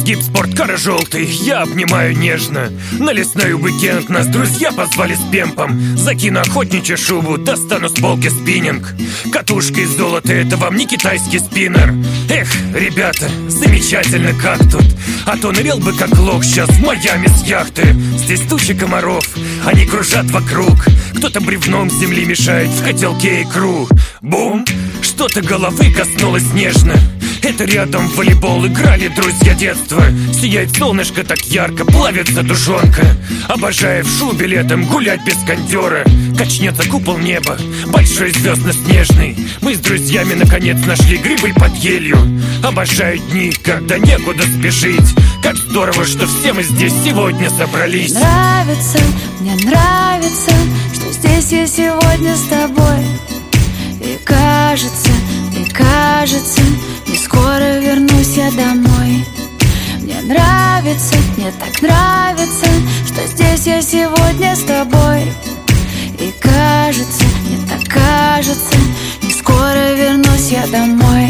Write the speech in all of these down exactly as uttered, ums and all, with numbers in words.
изгиб спорткара желтый я обнимаю нежно. На лесной уикенд нас друзья позвали с пемпом. Закину охотничью шубу, достану с полки спиннинг. Катушка из золота, это вам не китайский спиннер. Эх, ребята, замечательно как тут. А то нырял бы как лох сейчас в Майами с яхты. Здесь тучи комаров, они кружат вокруг. Кто-то бревном земли мешает в котелке икру. Бум! Что-то головы коснулось нежно. Это рядом в волейбол играли друзья детства. Сияет солнышко так ярко, плавится душонка. Обожаю в шубе летом гулять без кондера. Качнется купол неба, большой звездно-снежный. Мы с друзьями наконец нашли грибы под елью. Обожаю дни, когда некуда спешить. Как здорово, что все мы здесь сегодня собрались. Мне нравится, мне нравится, что здесь я сегодня с тобой. И кажется, и кажется, не скоро вернусь я домой. Мне нравится, мне так нравится, что здесь я сегодня с тобой. И кажется, мне так кажется, не скоро вернусь я домой.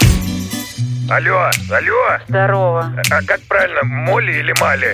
Алло, алло. Здорово. А как правильно, Молли или Мали?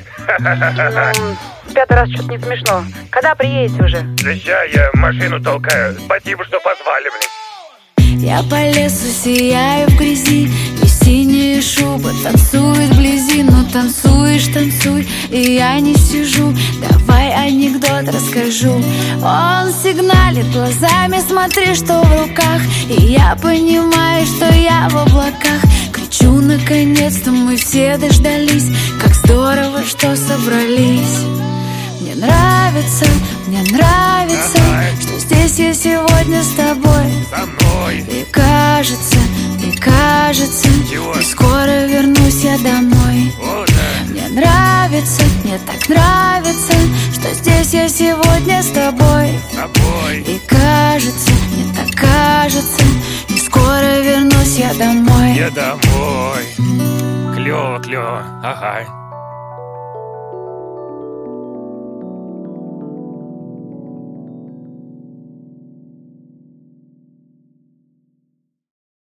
Ну, пятый раз что-то не смешно. Когда приедете уже? Да ща, я машину толкаю. Спасибо, что позвали, блин. Я по лесу сияю в грязи, и синяя шуба танцует вблизи. Ну танцуешь, танцуй, и я не сижу. Давай анекдот расскажу. Он сигналит глазами, смотри, что в руках. И я понимаю, что я в облаках. Кричу, наконец-то мы все дождались. Как здорово, что собрались. Мне нравится, мне нравится, что здесь я сегодня с тобой. Со мной. И кажется, и кажется, Чего? не скоро вернусь я домой. О, да. Мне нравится, мне так нравится, что здесь я сегодня с тобой. С тобой. И кажется, мне так кажется, не скоро вернусь я домой. Я домой. Клево, клево, ага.